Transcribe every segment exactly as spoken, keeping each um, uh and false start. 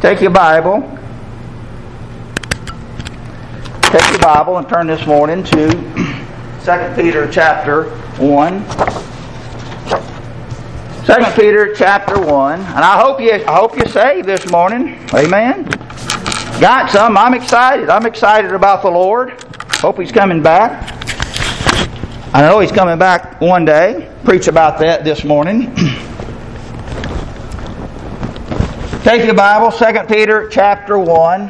Take your Bible. Take your Bible and turn this morning to Second Peter chapter one. Second Peter chapter one. And I hope you I hope you're saved this morning. Amen. Got some. I'm excited. I'm excited about the Lord. Hope He's coming back. I know He's coming back one day. Preach about that this morning. Take your Bible, Second Peter chapter one.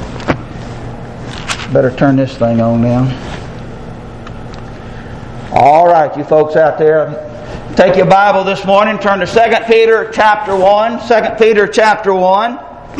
Better turn this thing on now. All right, you folks out there, take your Bible this morning, turn to Second Peter chapter one. Second Peter chapter one.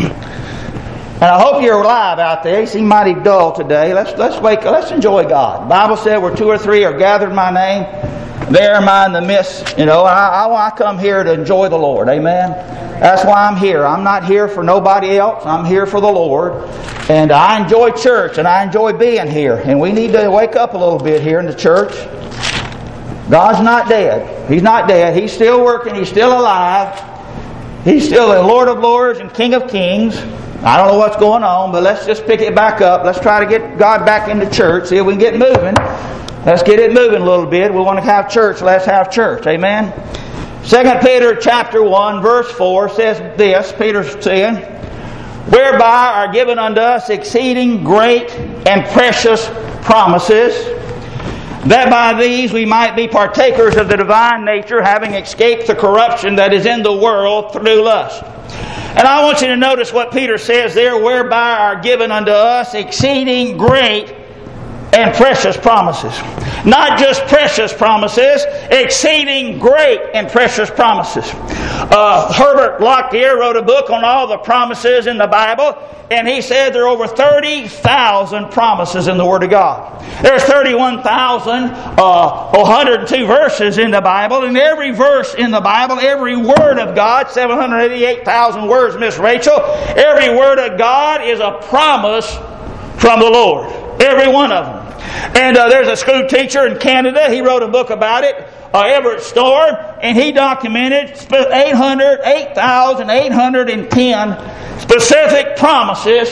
And I hope you're alive out there. You seem mighty dull today. Let's let's wake let's enjoy God. The Bible said where two or three are gathered in my name, there am I in the midst. You know, I, I, I come here to enjoy the Lord. Amen. That's why I'm here. I'm not here for nobody else. I'm here for the Lord. And I enjoy church, and I enjoy being here. And we need to wake up a little bit here in the church. God's not dead. He's not dead. He's still working. He's still alive. He's still the Lord of Lords and King of Kings. I don't know what's going on, but let's just pick it back up. Let's try to get God back into church. See if we can get moving. Let's get it moving a little bit. We want to have church. Let's have church. Amen. Second Peter chapter one verse four says this. Peter's saying, whereby are given unto us exceeding great and precious promises, that by these we might be partakers of the divine nature, having escaped the corruption that is in the world through lust. And I want you to notice what Peter says there, whereby are given unto us exceeding great and precious promises. Not just precious promises, exceeding great and precious promises. Uh, Herbert Lockyer wrote a book on all the promises in the Bible, and he said there are over thirty thousand promises in the Word of God. There's thirty-one thousand one hundred two verses in the Bible, and every verse in the Bible, every word of God, seven hundred eighty-eight thousand words, Miss Rachel, every word of God is a promise from the Lord. Every one of them. And uh, there's a school teacher in Canada. He wrote a book about it, uh, Everett Storm, and he documented eight thousand eight hundred ten specific promises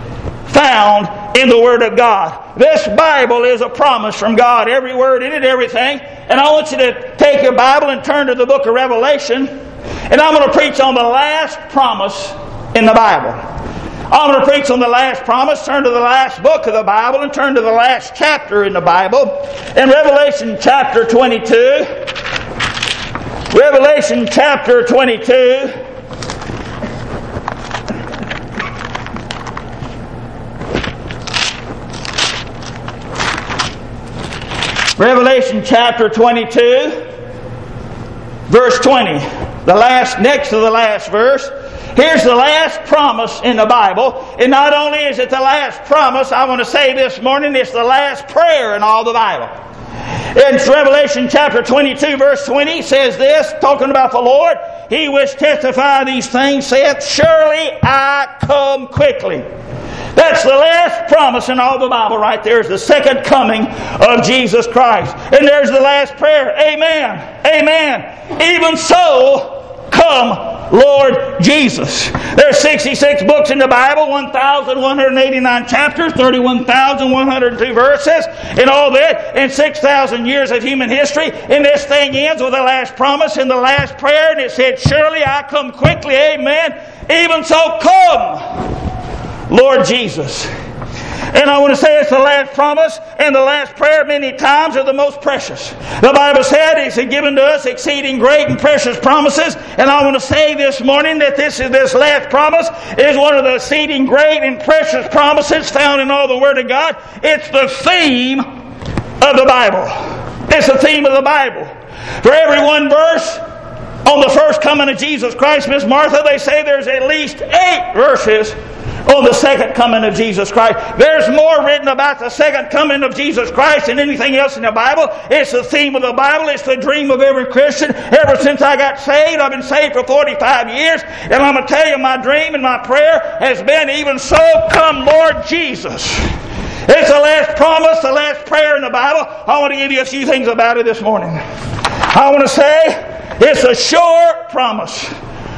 found in the Word of God. This Bible is a promise from God. Every word in it, everything. And I want you to take your Bible and turn to the book of Revelation. And I'm going to preach on the last promise in the Bible. I'm going to preach on the last promise. Turn to the last book of the Bible and turn to the last chapter in the Bible. In Revelation chapter twenty-two. Revelation chapter twenty-two. Revelation chapter twenty-two. Verse twenty. The last, next to the last verse. Here's the last promise in the Bible. And not only is it the last promise, I want to say this morning, it's the last prayer in all the Bible. In Revelation chapter twenty-two, verse twenty, says this, talking about the Lord, He which testify these things saith, surely I come quickly. That's the last promise in all the Bible right there, is the second coming of Jesus Christ. And there's the last prayer. Amen. Amen. Even so, come, Lord Jesus. There's sixty-six books in the Bible, one thousand one hundred eighty-nine chapters, thirty-one thousand one hundred two verses, and all that, and six thousand years of human history. And this thing ends with the last promise and the last prayer, and it said, surely I come quickly, amen. Even so, come, Lord Jesus. And I want to say it's the last promise and the last prayer many times are the most precious. The Bible said it's given to us exceeding great and precious promises. And I want to say this morning that this is this last promise is one of the exceeding great and precious promises found in all the Word of God. It's the theme of the Bible. It's the theme of the Bible. For every one verse on the first coming of Jesus Christ, Miss Martha, they say there's at least eight verses on the second coming of Jesus Christ. There's more written about the second coming of Jesus Christ than anything else in the Bible. It's the theme of the Bible. It's the dream of every Christian. Ever since I got saved, I've been saved for forty-five years. And I'm going to tell you, my dream and my prayer has been, even so, come Lord Jesus. It's the last promise, the last prayer in the Bible. I want to give you a few things about it this morning. I want to say it's a sure promise.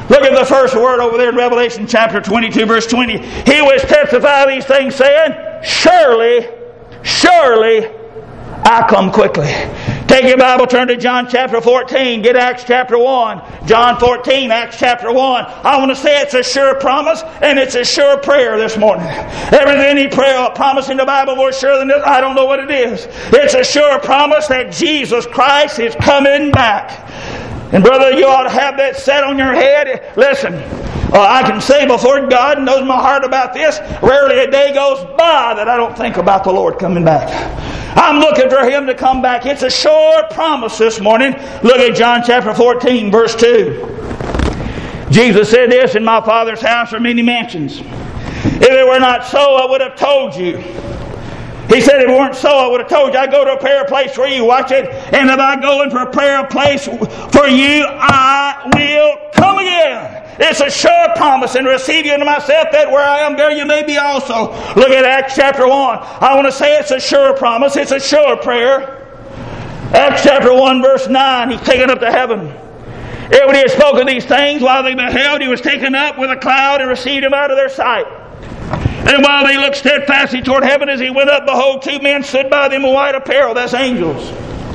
Look at the first word over there in Revelation chapter twenty-two, verse twenty. He was testify these things, saying, surely, surely, I come quickly. Take your Bible, turn to John chapter fourteen. Get Acts chapter one. John fourteen, Acts chapter one. I want to say it's a sure promise and it's a sure prayer this morning. There is any prayer or promise in the Bible more sure than this? I don't know what it is. It's a sure promise that Jesus Christ is coming back. And brother, you ought to have that set on your head. Listen, uh, I can say before God knows my heart about this, rarely a day goes by that I don't think about the Lord coming back. I'm looking for Him to come back. It's a sure promise this morning. Look at John chapter fourteen, verse two. Jesus said this, in my Father's house are many mansions. If it were not so, I would have told you. He said, if it weren't so, I would have told you. I go to prepare a place for you. Watch it. And if I go and prepare a place for you, I will come again. It's a sure promise, and receive you unto myself, that where I am, there you may be also. Look at Acts chapter one. I want to say it's a sure promise. It's a sure prayer. Acts chapter one, verse nine. He's taken up to heaven. And when he had spoken these things, while they beheld, he was taken up with a cloud and received him out of their sight. And while they looked steadfastly toward heaven as he went up, behold, two men stood by them in white apparel. That's angels.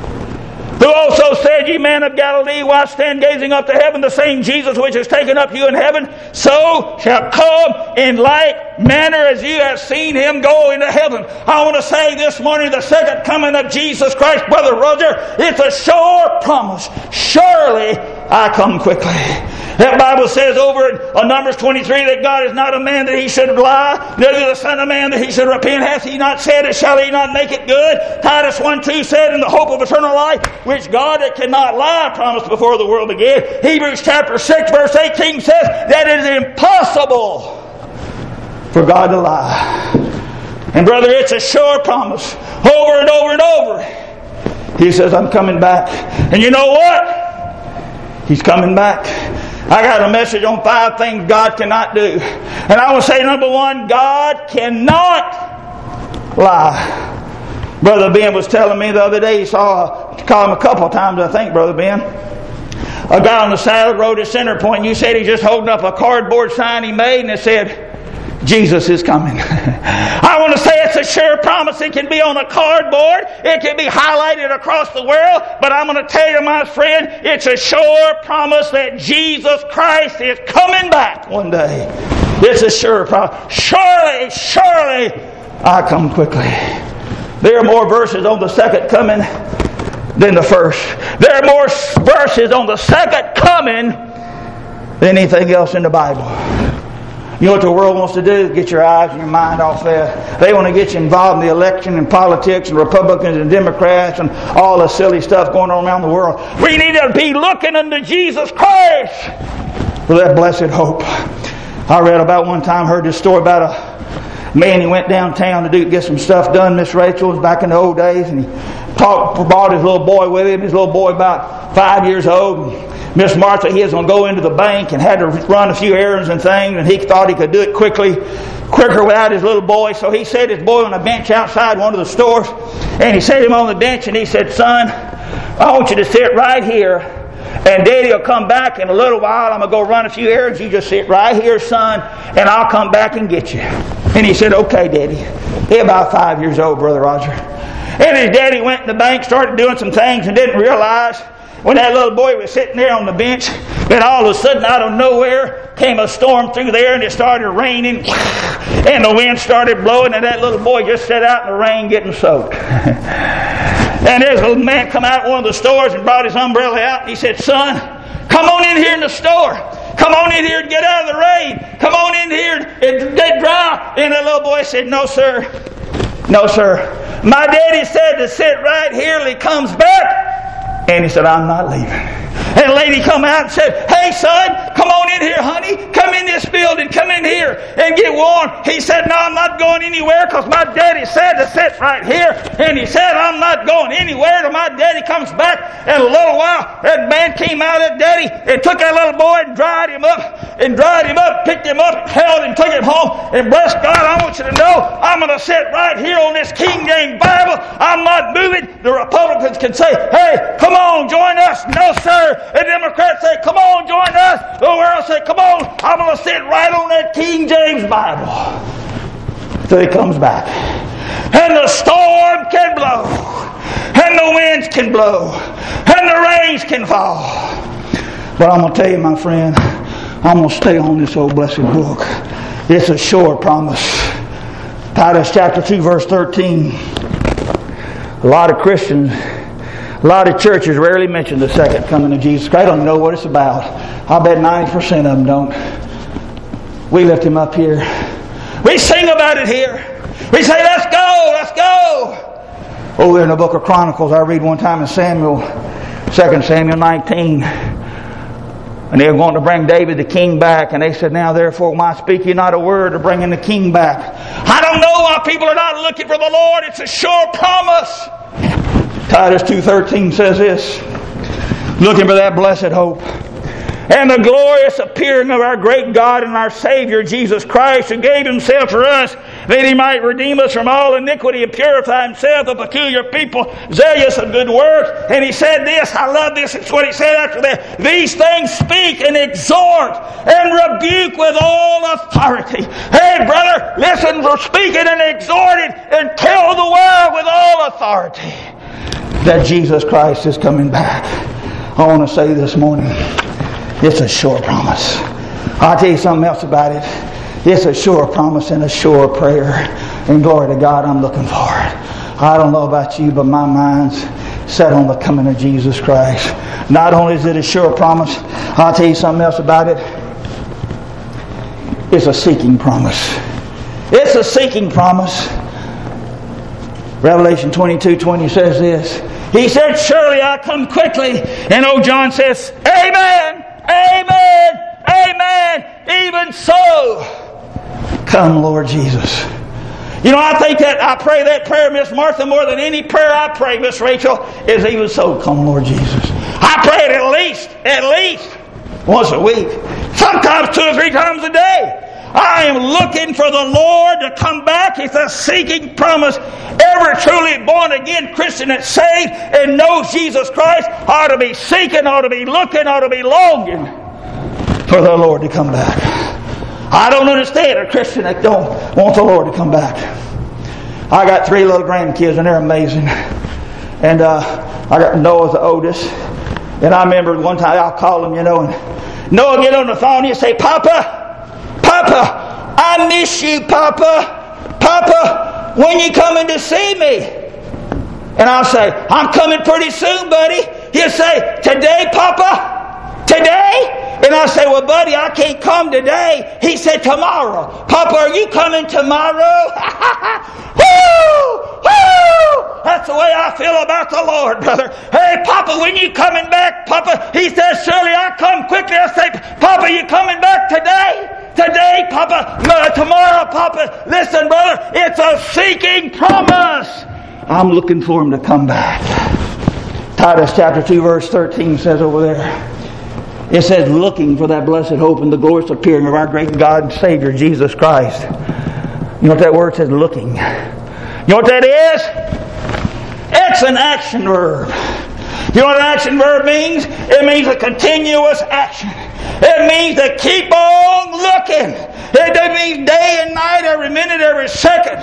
Who also said, ye men of Galilee, why stand gazing up to heaven? The same Jesus which is taken up to you in heaven, so shall come in like manner as you have seen him go into heaven. I want to say this morning, the second coming of Jesus Christ, Brother Roger, it's a sure promise. Surely I come quickly. That Bible says over in Numbers twenty-three that God is not a man that He should lie, neither the Son of Man that He should repent. Hath He not said it, shall He not make it good? Titus one two said, in the hope of eternal life, which God that cannot lie promised before the world began. Hebrews chapter six verse eighteen says that it is impossible for God to lie. And brother, it's a sure promise. Over and over and over. He says, I'm coming back. And you know what? He's coming back. I got a message on five things God cannot do. And I will say, number one, God cannot lie. Brother Ben was telling me the other day, he saw, he called him a couple of times, I think, Brother Ben. A guy on the side of the road at Center Point, and you said he just holding up a cardboard sign he made, and it said, Jesus is coming. I want to say it's a sure promise. It can be on a cardboard. It can be highlighted across the world. But I'm going to tell you, my friend, it's a sure promise that Jesus Christ is coming back one day. It's a sure promise. Surely, surely, I come quickly. There are more verses on the second coming than the first. There are more verses on the second coming than anything else in the Bible. You know what the world wants to do? Get your eyes and your mind off that. They want to get you involved in the election and politics and Republicans and Democrats and all the silly stuff going on around the world. We need to be looking unto Jesus Christ for that blessed hope. I read about one time, heard this story about a man. He went downtown to do get some stuff done. Miss Rachel was back in the old days, and he talked, brought his little boy with him. His little boy about five years old. Miss Martha, he was going to go into the bank and had to run a few errands and things, and he thought he could do it quickly, quicker without his little boy. So he set his boy on a bench outside one of the stores, and he set him on the bench, and he said, son, I want you to sit right here, and Daddy will come back in a little while. I'm going to go run a few errands. You just sit right here, son, and I'll come back and get you. And he said, okay, Daddy. He was about five years old, Brother Roger. And his daddy went in the bank, started doing some things, and didn't realize when that little boy was sitting there on the bench, then all of a sudden out of nowhere came a storm through there, and it started raining, and the wind started blowing, and that little boy just sat out in the rain getting soaked. And there's a man come out of one of the stores and brought his umbrella out, and he said, son, come on in here in the store. Come on in here and get out of the rain. Come on in here and get dry. And the little boy said, no, sir. No, sir. My daddy said to sit right here till he comes back. And he said, I'm not leaving. And a lady come out and said, hey, son, come on in here, honey. Come in this building. Come in here and get warm. He said, no, I'm not going anywhere because my daddy said to sit right here. And he said, I'm not going anywhere till my daddy comes back. And a little while, that man came out of that daddy and took that little boy and dried him up and dried him up, picked him up, held him, took him home. And bless God, I want you to know, I'm going to sit right here on this King James Bible. I'm not moving. The Republicans can say, hey, come on, join us. No, sir. The Democrats say, come on, join us. The world say, come on, I'm going to sit right on that King James Bible till he comes back. And the storm can blow, and the winds can blow, and the rains can fall. But I'm going to tell you, my friend, I'm going to stay on this old blessed book. It's a sure promise. Titus chapter two, verse thirteen. A lot of Christians, a lot of churches rarely mention the second coming of Jesus Christ. They don't know what it's about. I bet ninety percent of them don't. We lift Him up here. We sing about it here. We say, let's go, let's go. Over in the book of Chronicles, I read one time in Samuel, Second Samuel nineteen. And they were going to bring David the king back. And they said, now therefore, why speak ye not a word of bringing the king back? I don't know why people are not looking for the Lord. It's a sure promise. Titus two thirteen says this, looking for that blessed hope. And the glorious appearing of our great God and our Savior, Jesus Christ, who gave Himself for us, that He might redeem us from all iniquity and purify Himself a peculiar people, zealous of good works. And He said this, I love this, it's what He said after that. These things speak and exhort and rebuke with all authority. Hey, brother, listen, we're speaking and exhorting and tell the world with all authority that Jesus Christ is coming back. I want to say this morning, it's a sure promise. I'll tell you something else about it. It's a sure promise and a sure prayer. And glory to God, I'm looking for it. I don't know about you, but my mind's set on the coming of Jesus Christ. Not only is it a sure promise, I'll tell you something else about it. It's a seeking promise. It's a seeking promise. Revelation twenty-two twenty says this. He said, surely I come quickly. And old John says, amen. Amen, amen, even so. Come, Lord Jesus. You know, I think that I pray that prayer, Miss Martha, more than any prayer I pray, Miss Rachel, is even so, come, Lord Jesus. I pray it at least, at least once a week. Sometimes two or three times a day. I am looking for the Lord to come back. It's a seeking promise. Every truly born again Christian that's saved and knows Jesus Christ ought to be seeking, ought to be looking, ought to be longing for the Lord to come back. I don't understand a Christian that don't want the Lord to come back. I got three little grandkids and they're amazing. And uh, I got Noah's the oldest. And I remember one time I'll call him, you know, and Noah get on the phone and he'll say, Papa, Papa, I miss you, Papa. Papa, when you coming to see me? And I'll say, I'm coming pretty soon, buddy. He'll say, today, Papa? Today? And I'll say, well, buddy, I can't come today. He said, tomorrow. Papa, are you coming tomorrow? Woo! Woo! That's the way I feel about the Lord, brother. Hey, Papa, when you coming back, Papa? He says, surely I come quickly. I say, Papa, you coming back today? Today, Papa, no, tomorrow, Papa. Listen, brother, it's a seeking promise. I'm looking for Him to come back. Titus chapter two, verse thirteen says over there, it says, looking for that blessed hope and the glorious appearing of our great God and Savior, Jesus Christ. You know what that word says, looking? You know what that is? It's an action verb. You know what an action verb means? It means a continuous action. It means to keep on looking. It means day and night, every minute, every second.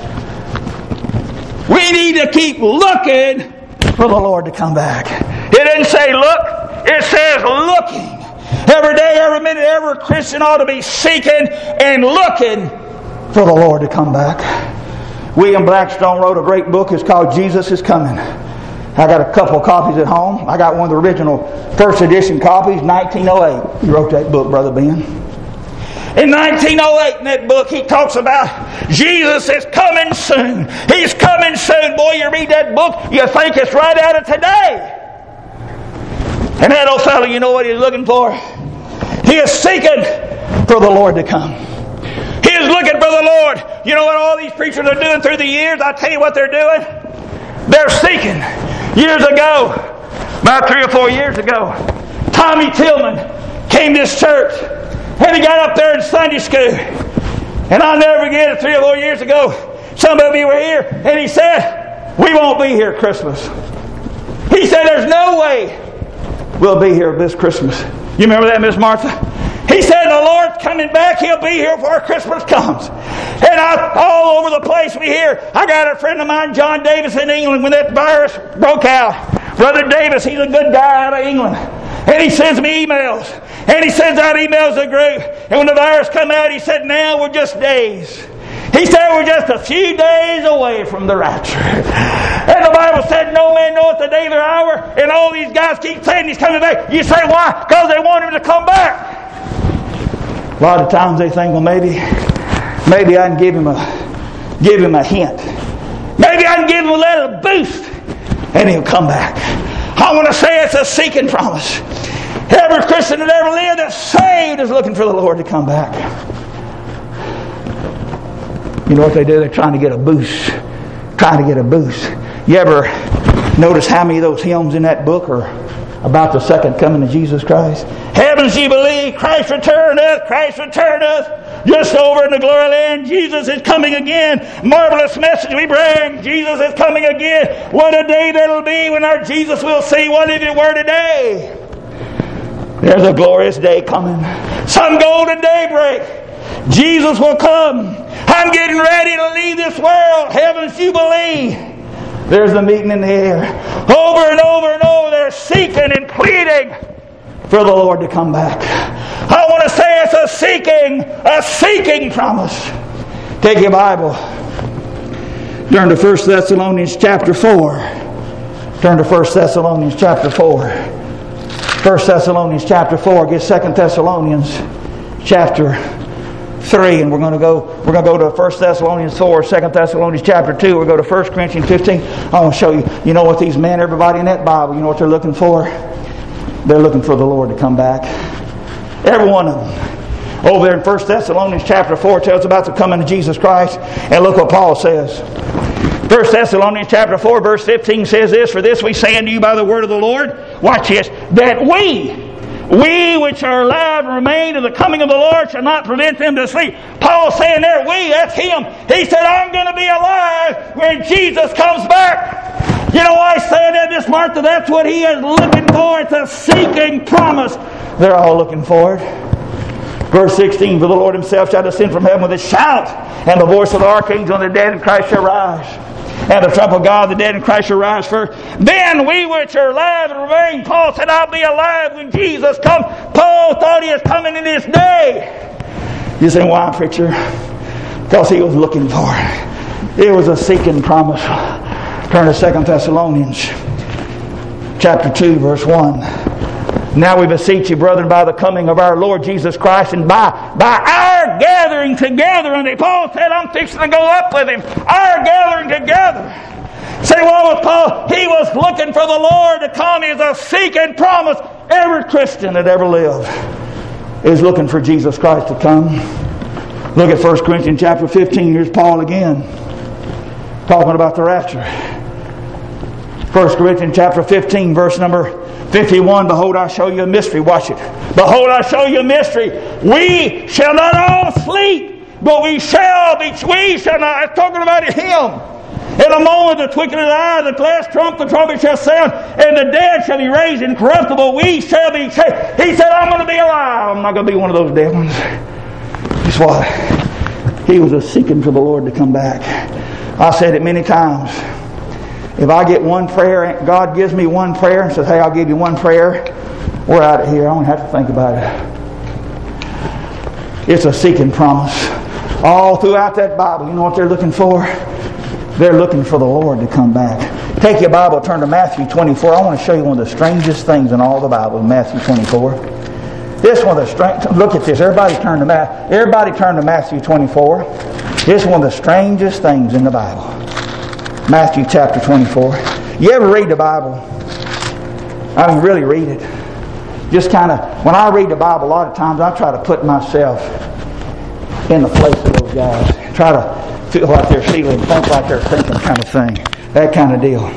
We need to keep looking for the Lord to come back. It didn't say look, it says looking. Every day, every minute, every Christian ought to be seeking and looking for the Lord to come back. William Blackstone wrote a great book. It's called Jesus is Coming. I got a couple of copies at home. I got one of the original first edition copies, nineteen oh eight. He wrote that book, Brother Ben. In nineteen oh eight, in that book, he talks about Jesus is coming soon. He's coming soon. Boy, you read that book, you think it's right out of today. And that old fellow, you know what he's looking for? He is seeking for the Lord to come. He is looking for the Lord. what? You know what all these preachers are doing through the years? I'll tell you what they're doing. They're seeking. Years ago, about three or four years ago, Tommy Tillman came to this church, and he got up there in Sunday school. And I'll never forget it, three or four years ago, some of you were here, and he said, we won't be here Christmas. He said, there's no way we'll be here this Christmas. You remember that, Miss Martha? He said, the Lord's coming back. He'll be here before Christmas comes. And I, all over the place we hear. I got a friend of mine, John Davis, in England, when that virus broke out. Brother Davis, he's a good guy out of England. And he sends me emails. And he sends out emails to the group. And when the virus come out, he said, now we're just days. He said we're just a few days away from the rapture. And the Bible said no man knoweth the day or the hour. And all these guys keep saying he's coming back. You say why? Because they want him to come back. A lot of times they think, well, maybe, maybe I can give him a, give him a hint. Maybe I can give him a little boost, and he'll come back. I want to say it's a seeking promise. Every Christian that ever lived that's saved is looking for the Lord to come back. You know what they do? They're trying to get a boost. Trying to get a boost. You ever notice how many of those hymns in that book are about the second coming of Jesus Christ? Heaven's Jubilee, Christ returneth, Christ returneth. Just over in the glory land, Jesus is coming again. Marvelous message we bring, Jesus is coming again. What a day that'll be when our Jesus will see. What if it were today? There's a glorious day coming. Some golden daybreak. Jesus will come. I'm getting ready to leave this world. Heaven's Jubilee. There's the meeting in the air. Over and over and over, they're seeking and pleading for the Lord to come back. I want to say it's a seeking, a seeking promise. Take your Bible. Turn to First Thessalonians chapter four. Turn to First Thessalonians chapter four. First Thessalonians chapter four. Get Second Thessalonians chapter three, and we're going to go. We're going to go to First Thessalonians four, Second Thessalonians chapter two. We'll go to First Corinthians fifteen. I want to show you. You know what these men, everybody in that Bible, you know what they're looking for? They're looking for the Lord to come back. Every one of them. Over there in First Thessalonians chapter four tells about the coming of Jesus Christ. And look what Paul says. First Thessalonians chapter four verse fifteen says this, for this we say unto you by the word of the Lord, watch this, that we, we which are alive and remain to the coming of the Lord shall not prevent them to sleep. Paul's saying there, we, that's him. He said, I'm going to be alive when Jesus comes back. You know why I say that, Miss Martha? That's what he is looking for. It's a seeking promise. They're all looking for it. Verse sixteen, for the Lord himself shall descend from heaven with a shout, and the voice of the archangel, and the dead in Christ shall rise. And the trump of God, the dead in Christ shall rise first. Then we which are alive and remain, Paul said, I'll be alive when Jesus comes. Paul thought he was coming in this day. You say, why, preacher? Because he was looking for it. It was a seeking promise. Turn to Second Thessalonians chapter two, verse one. Now we beseech you, brethren, by the coming of our Lord Jesus Christ, and by, by our gathering together unto him. Paul said, I'm fixing to go up with him. Our gathering together. Say, what was Paul? He was looking for the Lord to come. He is a seeking promise. Every Christian that ever lived is looking for Jesus Christ to come. Look at First Corinthians chapter fifteen. Here's Paul again, talking about the rapture. First Corinthians chapter fifteen, verse number fifty-one. Behold, I show you a mystery. Watch it. Behold, I show you a mystery. We shall not all sleep, but we shall be. We shall not. I'm talking about him. In a moment, the twinkling of the eye, the last trump, the trumpet shall sound, and the dead shall be raised incorruptible. We shall be changed. He said, I'm going to be alive. I'm not going to be one of those dead ones. That's why he was a seeking for the Lord to come back. I said it many times. If I get one prayer, God gives me one prayer and says, hey, I'll give you one prayer, we're out of here. I don't have to think about it. It's a seeking promise. All throughout that Bible, you know what they're looking for? They're looking for the Lord to come back. Take your Bible, turn to Matthew twenty-four. I want to show you one of the strangest things in all the Bible, Matthew twenty-four. This one of the strange. Look at this. Everybody turn to Matthew. Everybody turn to Matthew twenty-four. This is one of the strangest things in the Bible. Matthew chapter twenty-four. You ever read the Bible? I mean, really read it. Just kind of, when I read the Bible, a lot of times I try to put myself in the place of those guys. Try to feel like they're feeling, think like they're thinking kind of thing. That kind of deal.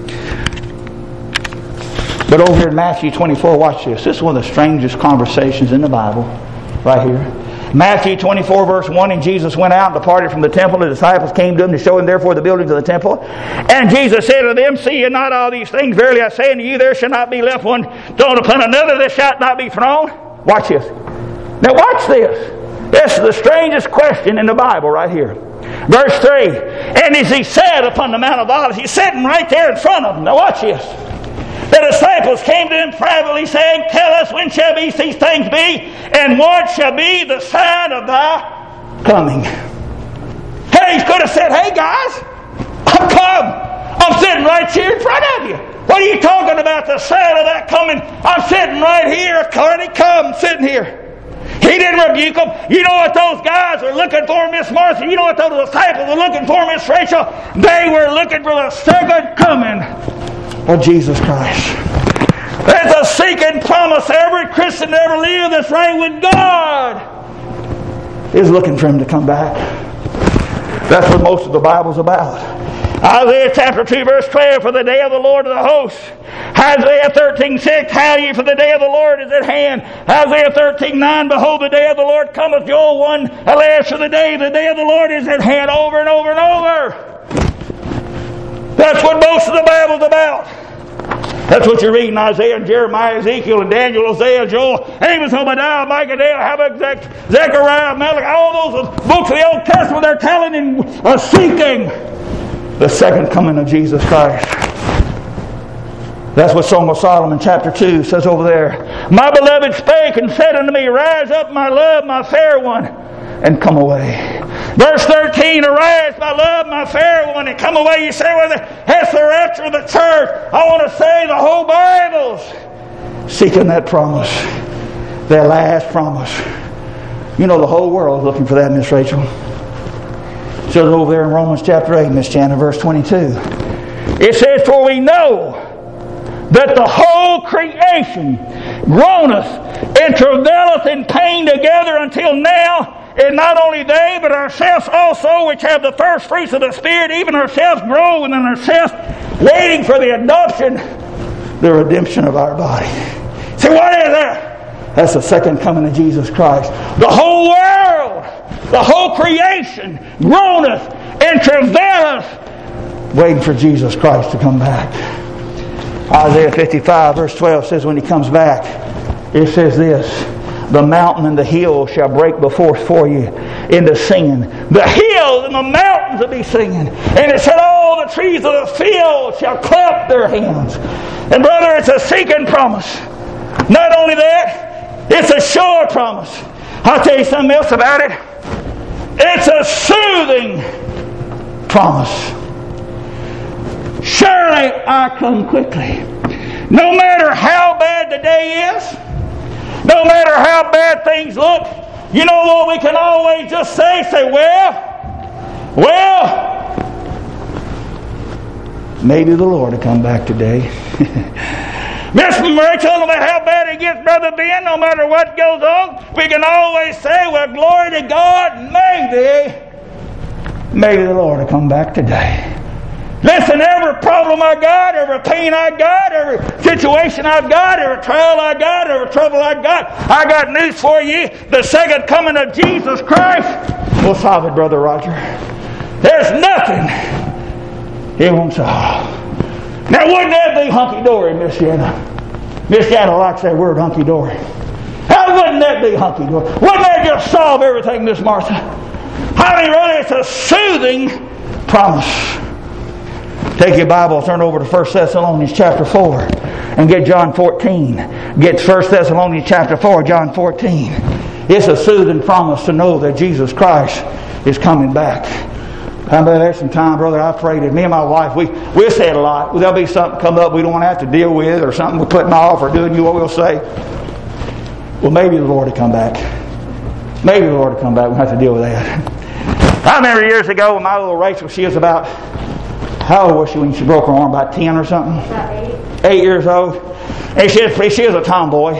But over here in Matthew twenty-four, watch this. This is one of the strangest conversations in the Bible. Right here. Matthew twenty-four verse one, and Jesus went out and departed from the temple. The disciples came to him to show him therefore the buildings of the temple. And Jesus said to them, see ye not all these things? Verily I say unto you, there shall not be left one thrown upon another that shall not be thrown. Watch this. Now watch this. This is the strangest question in the Bible right here. Verse three. And as he sat upon the Mount of Olives, he's sitting right there in front of them. Now watch this. The disciples came to him privately, saying, tell us when shall these things be, and what shall be the sign of thy coming? Hey, he could have said, hey guys, I'm come. I'm sitting right here in front of you. What are you talking about, the sign of that coming? I'm sitting right here. I've already come, sitting here. He didn't rebuke them. You know what those guys are looking for, Miss Martha? You know what those disciples were looking for, Miss Rachel? They were looking for the second coming of Jesus Christ. There's a seeking promise. Every Christian that ever lived that's right with God is looking for him to come back. That's what most of the Bible's about. Isaiah chapter two verse twelve, for the day of the Lord of the hosts. Isaiah thirteen six, how ye, for the day of the Lord is at hand. Isaiah thirteen nine, behold, the day of the Lord cometh. Joel one, alas for the day, the day of the Lord is at hand, over and over and over. That's what most of the Bible's about. That's what you read in Isaiah and Jeremiah, Ezekiel and Daniel, Hosea, Joel, Amos, Obadiah, Micah, Daniel, Habakkuk, Zechariah, Malachi, all those books of the Old Testament, they're telling and are seeking the second coming of Jesus Christ. That's what Song of Solomon chapter two says over there. My beloved spake and said unto me, rise up, my love, my fair one, and come away. Verse thirteen, arise, my love, my fair one, and come away. You say, well, that's the rapture of the church. I want to say the whole Bible's seeking that promise, that last promise. You know the whole world's looking for that, Miss Rachel. It says over there in Romans chapter eight, Miss Jana, verse twenty-two. It says, for we know that the whole creation groaneth and travaileth in pain together until now. And not only they, but ourselves also, which have the first fruits of the Spirit, even ourselves grow within ourselves, waiting for the adoption, the redemption of our body. See, what is that? That's the second coming of Jesus Christ. The whole world, the whole creation, groaneth and travaileth, waiting for Jesus Christ to come back. Isaiah fifty-five, verse twelve says, when he comes back, it says this, the mountain and the hill shall break before for you into singing. The hills and the mountains will be singing. And it said all the trees of the field shall clap their hands. And brother, it's a seeking promise. Not only that, it's a sure promise. I'll tell you something else about it. It's a soothing promise. Surely I come quickly. No matter how bad the day is, no matter how bad things look, you know what we can always just say? Say, well, well, maybe the Lord will come back today. Miss Rachel, no matter how bad it gets, Brother Ben, no matter what goes on, we can always say, well, glory to God, maybe, maybe the Lord will come back today. Listen, every problem I got, every pain I got, every situation I've got, every trial I got, every trouble I got, I got news for you. The second coming of Jesus Christ will solve it, Brother Roger. There's nothing He won't solve. Now, wouldn't that be hunky-dory, Miss Jana? Miss Jana likes that word, hunky-dory. How wouldn't that be hunky-dory? Wouldn't that just solve everything, Miss Martha? I mean, really, it's a soothing promise. Take your Bible, turn over to First Thessalonians chapter four and get John fourteen. Get First Thessalonians chapter four, John fourteen. It's a soothing promise to know that Jesus Christ is coming back. I bet there's some time, brother, I prayed that me and my wife, we, we said a lot. There'll be something come up we don't want to have to deal with, or something we're putting off or doing, you what we'll say. Well, maybe the Lord will come back. Maybe the Lord will come back. We'll have to deal with that. I remember years ago when my little Rachel, she was about, how old was she when she broke her arm? About ten or something? About eight. Eight years old. And she was, she was a tomboy.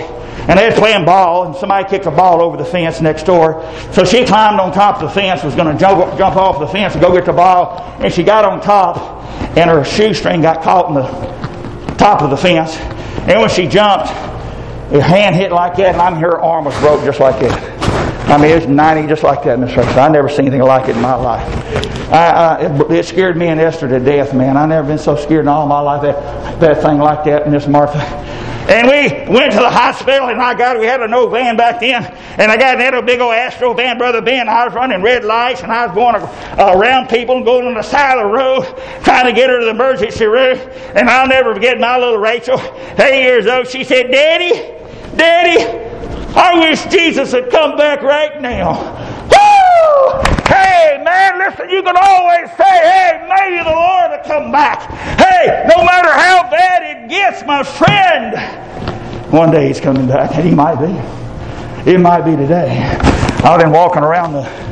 And they was playing ball, and somebody kicked a ball over the fence next door. So she climbed on top of the fence, was going to jump jump off the fence and go get the ball. And she got on top, and her shoestring got caught in the top of the fence. And when she jumped, her hand hit like that, and I mean, her arm was broke just like that. I mean, it was ninety just like that, Mister Rachel. I never seen anything like it in my life. I, I, it, it scared me and Esther to death, man. I never been so scared in all my life that that thing like that, Miss Martha. And we went to the hospital, and my God, we had an old van back then, and I got in a big old Astro van, Brother Ben. I was running red lights, and I was going uh, around people and going on the side of the road, trying to get her to the emergency room. And I'll never forget my little Rachel, eight years old. She said, "Daddy, Daddy, I wish Jesus had come back right now." Woo! Hey, man, listen, you can always say, hey, maybe the Lord will come back. Hey, no matter how bad it gets, my friend, one day He's coming back, and He might be. It might be today. I've been walking around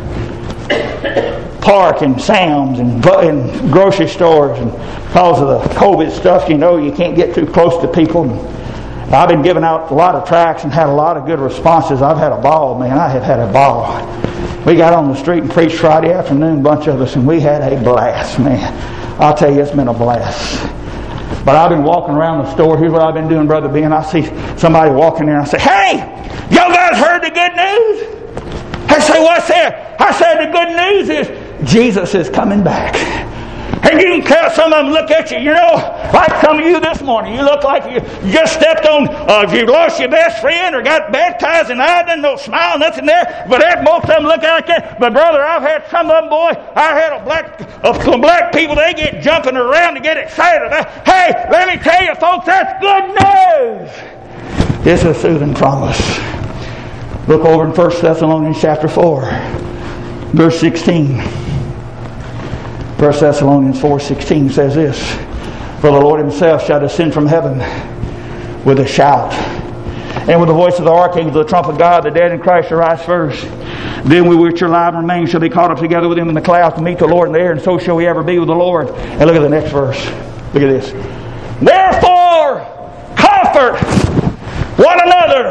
the park and Sam's and, and grocery stores, and because of the COVID stuff, you know, you can't get too close to people. I've been giving out a lot of tracts and had a lot of good responses. I've had a ball, man. I have had a ball. We got on the street and preached Friday afternoon, a bunch of us, and we had a blast, man. I'll tell you, it's been a blast. But I've been walking around the store. Here's what I've been doing, Brother Ben. I see somebody walking there, and I say, "Hey, y'all guys heard the good news?" I say, "What's that?" I said, "The good news is Jesus is coming back." And you can tell some of them look at you, you know, like some of you this morning. You look like you just stepped on, uh, you lost your best friend or got baptized in Ireland, no smile, nothing there. But that, most of them look like that. But brother, I've had some of them, boy, I had a black, uh, some black people, they get jumping around to get excited. Hey, let me tell you, folks, that's good news. It's a soothing promise. Look over in First Thessalonians chapter four, verse sixteen. First Thessalonians four sixteen says this: "For the Lord Himself shall descend from heaven with a shout, and with the voice of the archangel, the trump of God, the dead in Christ shall rise first. Then we which are alive and remain shall be caught up together with Him in the clouds to meet the Lord in the air, and so shall we ever be with the Lord." And look at the next verse. Look at this. "Therefore, comfort one another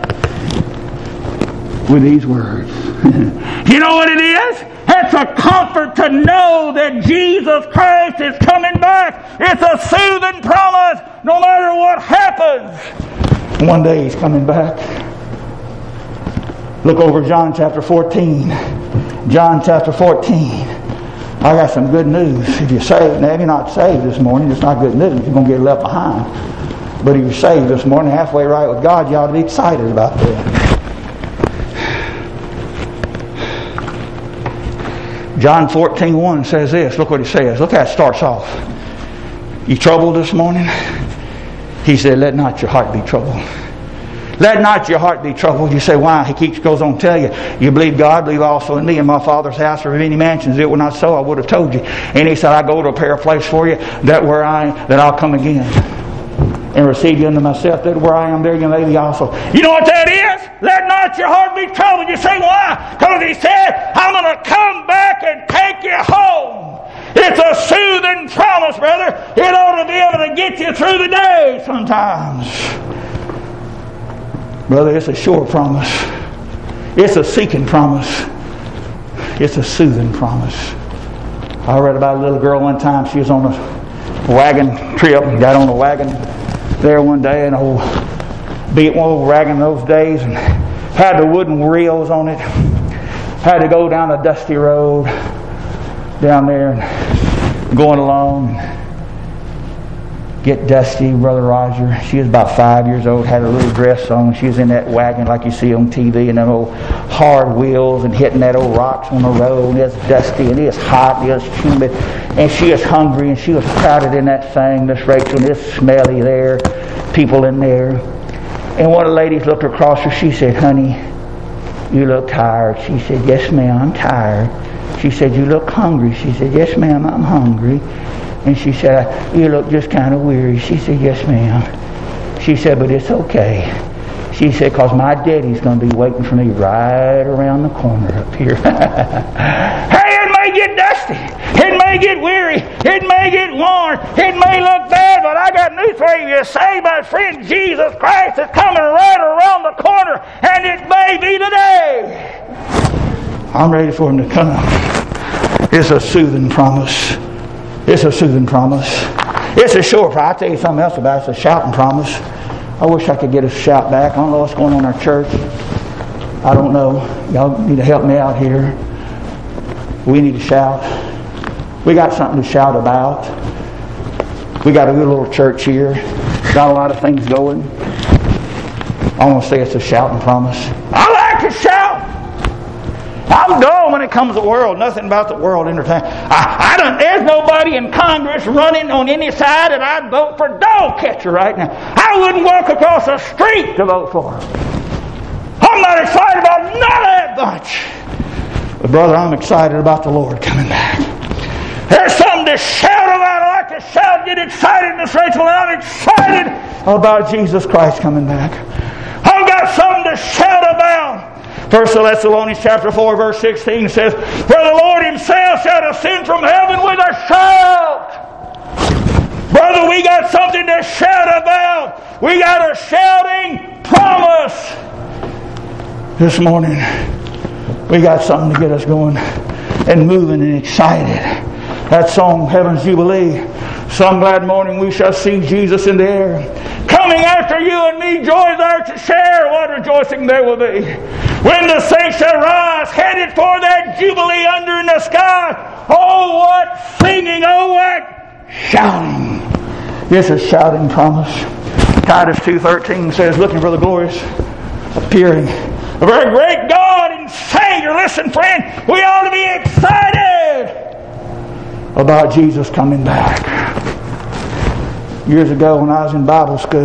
with these words." You know what it is? It's a comfort to know that Jesus Christ is coming back. It's a soothing promise no matter what happens. One day He's coming back. Look over John chapter fourteen. John chapter fourteen. I got some good news. If you're saved, now if you're not saved this morning, it's not good news. You're going to get left behind. But if you're saved this morning, halfway right with God, you ought to be excited about that. John fourteen one says this. Look what it says. Look how it starts off. "You troubled this morning?" He said, "Let not your heart be troubled." Let not your heart be troubled. You say, why? He keeps goes on to tell you, you believe God, believe also in me. In my Father's house are many mansions. If it were not so, I would have told you. And He said, I go to prepare a place for you, that where I that I'll come again and receive you unto myself, that where I am there you may be also. You know what that is? Let not your heart be troubled. You say, why? Because He said, I'm going to come back and take you home. It's a soothing promise, brother. It ought to be able to get you through the day sometimes. Brother, it's a sure promise. It's a seeking promise. It's a soothing promise. I read about a little girl one time. She was on a wagon trip and got on a wagon there one day, and old beat one old wagon those days, and had the wooden wheels on it. Had to go down a dusty road down there and going along. Get dusty, Brother Roger. She was about five years old, had a little dress on. She was in that wagon like you see on T V, and them old hard wheels and hitting that old rocks on the road. And it's dusty and it's hot and it's humid. And she is hungry and she was crowded in that thing, Miss Rachel, and it's smelly there, people in there. And one of the ladies looked across her. She said, honey, you look tired. She said, yes, ma'am, I'm tired. She said, you look hungry. She said, yes, ma'am, I'm hungry. And she said, you look just kind of weary. She said, yes, ma'am. She said, but it's okay. She said, because my daddy's going to be waiting for me right around the corner up here. Hey, it may get dusty. It may get weary. It may get worn. It may look bad, but I got news for you. You're saved by friend Jesus Christ is coming right around the corner, and it may be today. I'm ready for Him to come. It's a soothing promise. It's a soothing promise. It's a sure promise. I'll tell you something else about it. It's a shouting promise. I wish I could get a shout back. I don't know what's going on in our church. I don't know. Y'all need to help me out here. We need to shout. We got something to shout about. We got a good little church here. Got a lot of things going. I want to say it's a shouting promise. I like to shout. I'm dull when it comes to the world. Nothing about the world entertain. I, I don't. There's nobody in Congress running on any side that I'd vote for dog catcher right now. I wouldn't walk across the street to vote for. I'm not excited about none of that bunch. But brother, I'm excited about the Lord coming back. There's something to shout about. I like to shout, get excited in this race. Well, I'm excited about Jesus Christ coming back. I've got something to shout about. First Thessalonians chapter four, verse sixteen says, "For the Lord Himself shall descend from heaven with a shout." Brother, we got something to shout about. We got a shouting promise. This morning, we got something to get us going and moving and excited. That song, Heaven's Jubilee. Some glad morning we shall see Jesus in the air. Coming after you and me, joys are to share. What rejoicing there will be. When the saints shall rise, headed for that Jubilee under in the sky. Oh, what singing, oh, what shouting. This is shouting promise. Titus two thirteen says, looking for the glorious appearing of our great God and Savior. Listen, friend, we ought to be excited about Jesus coming back. Years ago when I was in Bible school,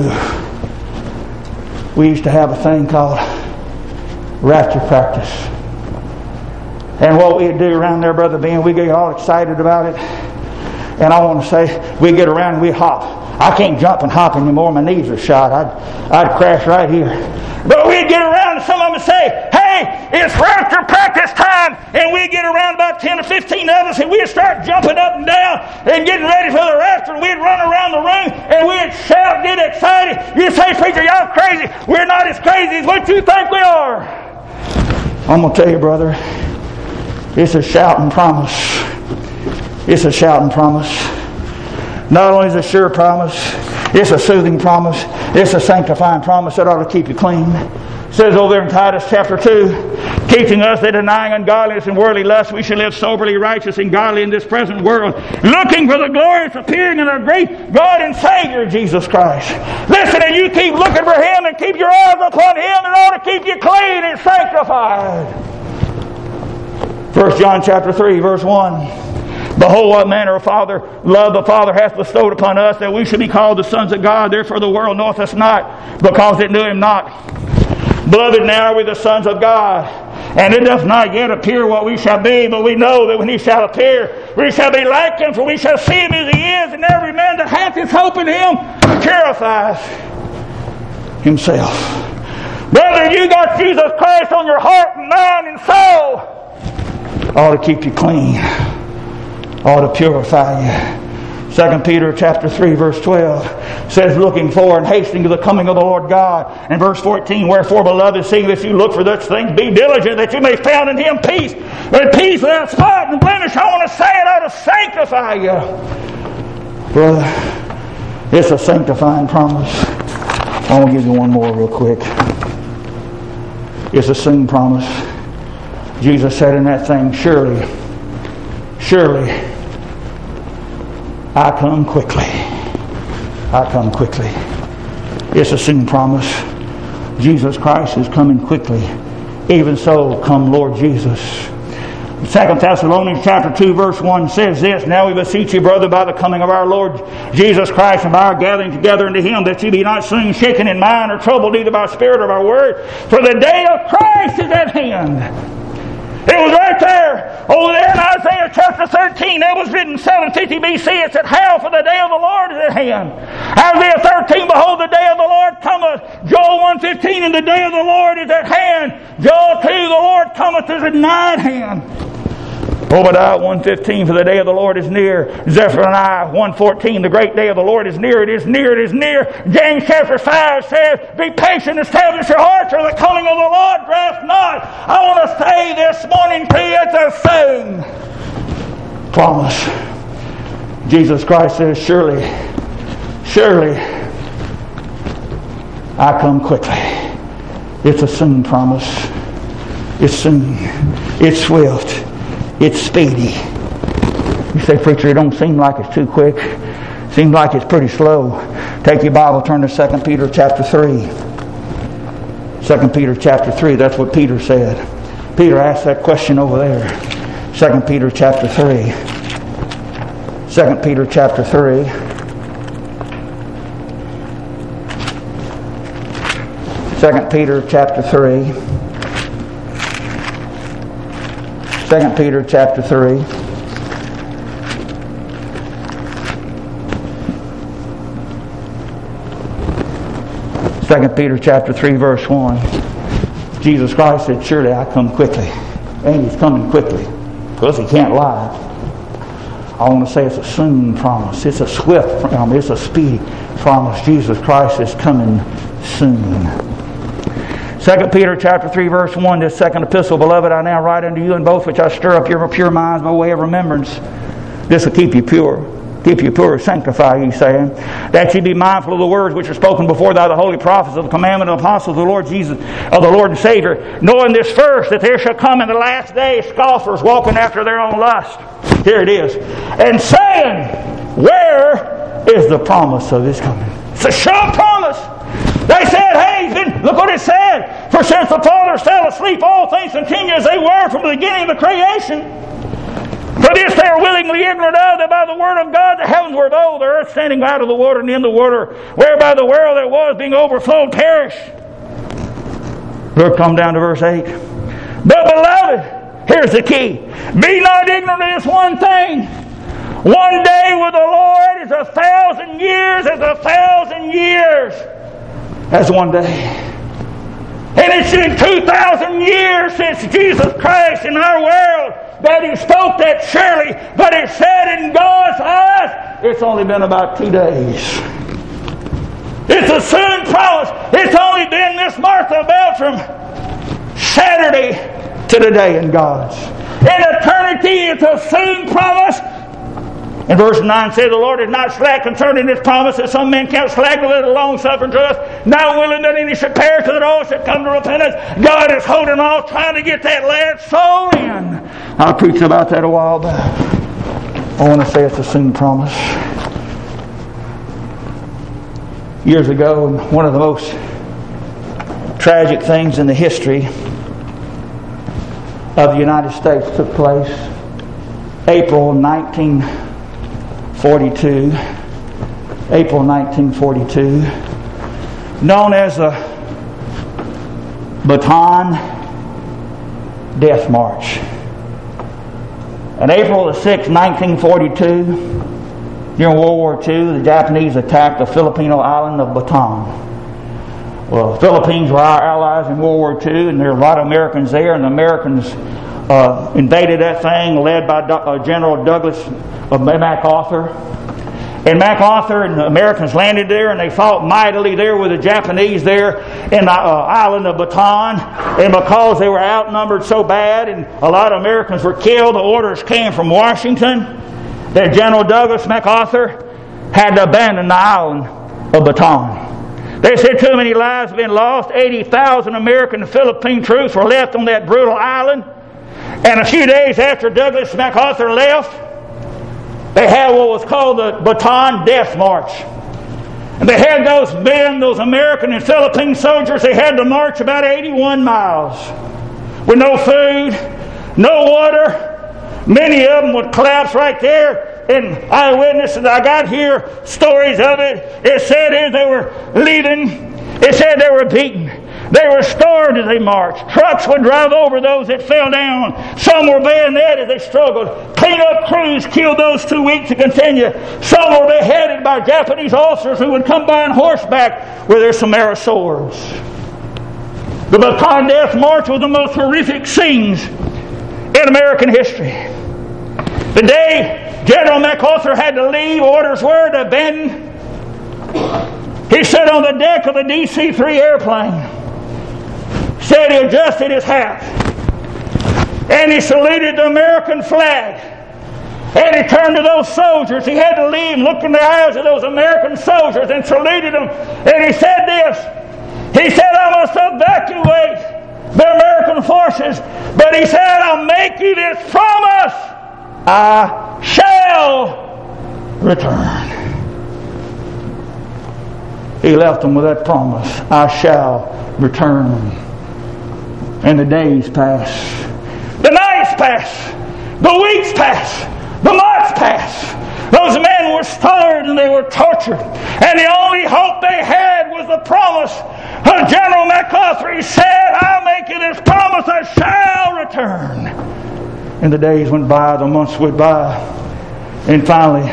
we used to have a thing called rapture practice. And what we'd do around there, Brother Ben, we get all excited about it. And I want to say, we get around and we hop. I can't jump and hop anymore. My knees are shot. I'd, I'd crash right here. But we'd get around and some of them would say, hey, it's rapture practice time. And we'd get around about ten or fifteen of us and we'd start jumping up and down and getting ready for the rapture. And we'd run around the room and we'd shout, get excited. You say, preacher, y'all crazy. We're not as crazy as what you think we are. I'm going to tell you, brother, it's a shouting promise. It's a shouting promise. Not only is it a sure promise, it's a soothing promise. It's a sanctifying promise that ought to keep you clean. It says over there in Titus chapter two, teaching us that denying ungodliness and worldly lust, we should live soberly, righteous, and godly in this present world, looking for the glorious appearing of our great God and Savior, Jesus Christ. Listen, and you keep looking for Him and keep your eyes upon Him, and it ought to keep you clean and sanctified. First John chapter three, verse one. Behold, what manner of Father love the Father hath bestowed upon us, that we should be called the sons of God. Therefore the world knoweth us not, because it knew Him not. Beloved, now are we the sons of God, and it doth not yet appear what we shall be, but we know that when He shall appear, we shall be like Him, for we shall see Him as He is, and every man that hath his hope in Him purifies himself. Brother, you got Jesus Christ on your heart and mind and soul. Ought to keep you clean. Ought to purify you. Second Peter chapter three, verse twelve says, looking for and hastening to the coming of the Lord God. And verse fourteen, wherefore, beloved, seeing that you look for such things, be diligent that you may found in Him peace. But peace without spot and blemish, I want to say it ought to sanctify you. Brother, it's a sanctifying promise. I want to give you one more real quick. It's a soon promise. Jesus said in that thing, surely, surely, I come quickly. I come quickly. It's a soon promise. Jesus Christ is coming quickly. Even so, come Lord Jesus. Second Thessalonians chapter two, verse one says this, now we beseech you, brother, by the coming of our Lord Jesus Christ and by our gathering together unto Him, that you be not soon shaken in mind or troubled either by spirit or by word. For the day of Christ is at hand. It was right there, over there in Isaiah chapter thirteen. That was written seven fifty B C. It said, how, for the day of the Lord is at hand. Isaiah thirteen, behold, the day of the Lord cometh. Joel one fifteen, and the day of the Lord is at hand. Joel two, the Lord cometh is at nigh at hand. Obadiah one fifteen, for the day of the Lord is near. Zephaniah one fourteen, the great day of the Lord is near. It is near, it is near. James chapter five says, be patient, establish your hearts, or the coming of the Lord draweth not. I want to say this morning to you, it's a soon promise. Jesus Christ says, surely, surely, I come quickly. It's a soon promise. It's soon. It's swift. It's speedy. You say, preacher, it don't seem like it's too quick. Seems like it's pretty slow. Take your Bible, turn to Second Peter chapter three. Second Peter chapter three, that's what Peter said. Peter asked that question over there. Second Peter chapter three. Second Peter chapter three. Second Peter chapter three. Second Peter chapter three. Second Peter chapter three, verse one. Jesus Christ said, surely I come quickly. And He's coming quickly, because He can't lie. I want to say it's a soon promise. It's a swift promise. It's a speedy promise. Jesus Christ is coming soon. Second Peter chapter three, verse one, this second epistle, beloved, I now write unto you in both which I stir up your pure minds by way of remembrance. This will keep you pure. Keep you pure, sanctify you, saying, that ye be mindful of the words which are spoken before by the holy prophets of the commandment of the apostles of the Lord Jesus, of the Lord and Savior, knowing this first, that there shall come in the last days scoffers walking after their own lust. Here it is. And saying, where is the promise of His coming? It's a sure promise. They said, hey, then, look what it said. For since the fathers fell asleep, all things continue as they were from the beginning of the creation. For this they are willingly ignorant of, that by the word of God the heavens were of old, the earth standing out of the water and in the water, whereby the world that was being overflowed perished. Look, come down to verse eight. But beloved, here's the key. Be not ignorant of this one thing. One day with the Lord is a thousand years, as a thousand years. That's one day. And it's been two thousand years since Jesus Christ in our world that He spoke that surely, but it said in God's eyes, it's only been about two days. It's a soon promise. It's only been this Martha about from Saturday to today in God's. In eternity, it's a soon promise. And verse nine says, the Lord is not slack concerning His promise, that some men count slackness, let alone suffering to us, not willing that any should perish, so that all should come to repentance. God is holding on, trying to get that last soul in. I preached about that a while back. I want to say it's a soon promise. Years ago, one of the most tragic things in the history of the United States took place. April nineteen forty-two. April nineteen forty-two. Known as the Bataan Death March. On April the sixth, nineteen forty-two, during World War Two, the Japanese attacked the Filipino island of Bataan. Well, the Philippines were our allies in World War Two, and there were a lot of Americans there, and the Americans uh, invaded that thing, led by Do- uh, General Douglas uh, MacArthur. And MacArthur and the Americans landed there, and they fought mightily there with the Japanese there in the uh, island of Bataan. And because they were outnumbered so bad, and a lot of Americans were killed, the orders came from Washington that General Douglas MacArthur had to abandon the island of Bataan. They said too many lives had been lost. eighty thousand American and Philippine troops were left on that brutal island. And a few days after Douglas MacArthur left, they had what was called the Bataan Death March. And they had those men, those American and Philippine soldiers, they had to march about eighty-one miles with no food, no water. Many of them would collapse right there. And eyewitnesses, I got here stories of it. It said as they were leaving, it said they were beaten. They were starved as they marched. Trucks would drive over those that fell down. Some were bayoneted as they struggled. Clean-up crews killed those too weak to continue. Some were beheaded by Japanese officers who would come by on horseback with their samurai swords. The Bataan Death March was the most horrific scenes in American history. The day General MacArthur had to leave, orders were to abandon. He stood on the deck of the D C three airplane. Said he adjusted his hat. And he saluted the American flag. And he turned to those soldiers. He had to leave and look in the eyes of those American soldiers and saluted them. And he said this. He said, I must evacuate the American forces. But he said, I'll make you this promise. I shall return. He left them with that promise. I shall return. And the days pass. The nights pass. The weeks pass. The months pass. Those men were starved and they were tortured. And the only hope they had was the promise of General MacArthur. He said, I'll make you this promise. I shall return. And the days went by. The months went by. And finally,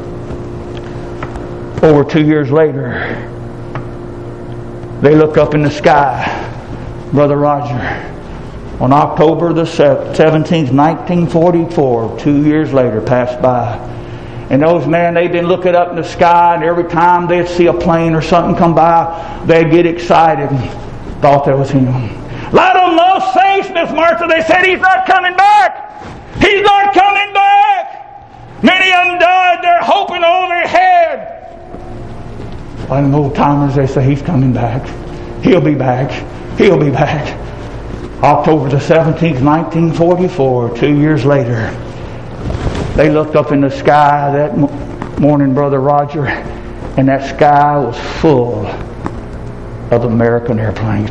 over two years later, they look up in the sky, Brother Roger, on October the seventeenth, nineteen forty-four, two years later, passed by. And those men, they'd been looking up in the sky, and every time they'd see a plane or something come by, they'd get excited and thought that was him. A lot of them lost faith, Miss Martha. They said, he's not coming back. He's not coming back. Many of them died. They're hoping all they had. Like the old timers, they say, he's coming back. He'll be back. He'll be back. October the seventeenth, nineteen forty-four, two years later, they looked up in the sky that morning, Brother Roger, and that sky was full of American airplanes.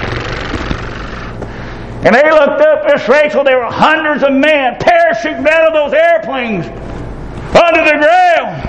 And they looked up, Miss Rachel, there were hundreds of men parachuting out of those airplanes under the ground.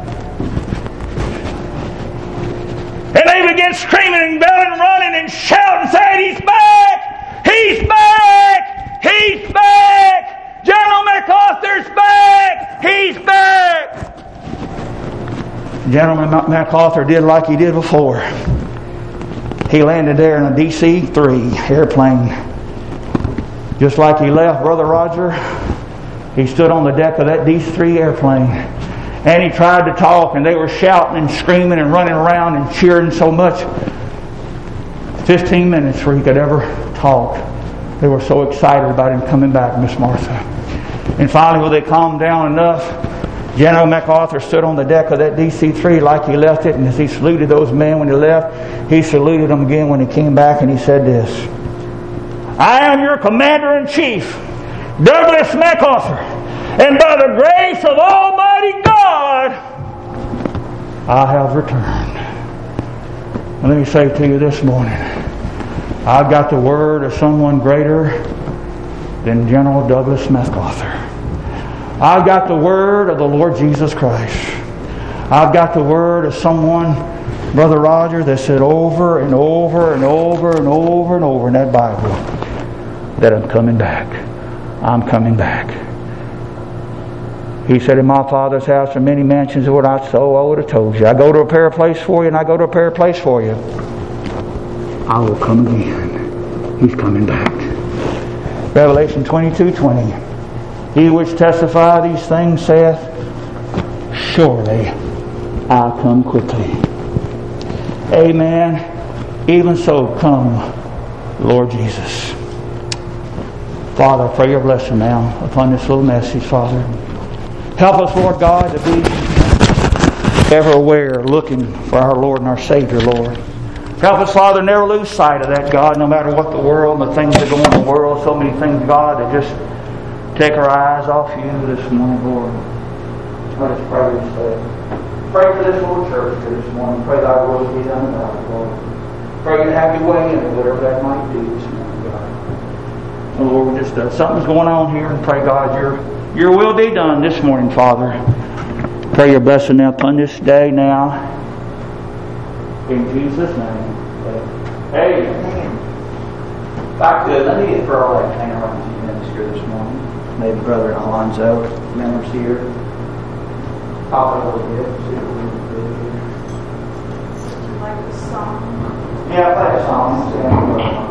And they began screaming and belling and running and shouting, saying, he's back! He's back! He's back! General MacArthur's back! He's back! General MacArthur did like he did before. He landed there in a D C three airplane. Just like he left, Brother Roger, he stood on the deck of that D C three airplane. And he tried to talk, and they were shouting and screaming and running around and cheering so much. Fifteen minutes before he could ever talk. They were so excited about him coming back, Miss Martha. And finally, when they calmed down enough, General MacArthur stood on the deck of that D C three like he left it. And as he saluted those men when he left, he saluted them again when he came back, and he said this. I am your Commander-in-Chief, Douglas MacArthur. And by the grace of Almighty God, I have returned. And let me say to you this morning, I've got the word of someone greater than General Douglas MacArthur. I've got the word of the Lord Jesus Christ. I've got the word of someone, Brother Roger, that said over and over and over and over and over in that Bible that I'm coming back. I'm coming back. He said, in my Father's house are many mansions. Were not so, I would have told you. I go to prepare a place for you, and I go to prepare a place for you. I will come again. He's coming back. Revelation twenty-two twenty. He which testifieth these things saith, surely I'll come quickly. Amen. Even so, come, Lord Jesus. Father, I pray your blessing now upon this little message, Father. Help us, Lord God, to be ever aware, looking for our Lord and our Savior, Lord. Help us, Father, never lose sight of that, God, no matter what the world and the things that go in the world, so many things, God, that just take our eyes off you this morning, Lord. Let us pray this day. Pray for this little church here this morning. Pray thy will be done about it, Lord. Pray you have your way in it, whatever that might be this morning, God. And Lord, we just uh, something's going on here, and pray, God, your Your will be done this morning, Father. Pray your blessing now upon this day now. In Jesus' name. Amen. If I could, let me get for all that hang around a few minutes here this morning. Maybe Brother Alonzo, members here. Pop it a little bit. See what we can do here. Like a song. Yeah, play a song.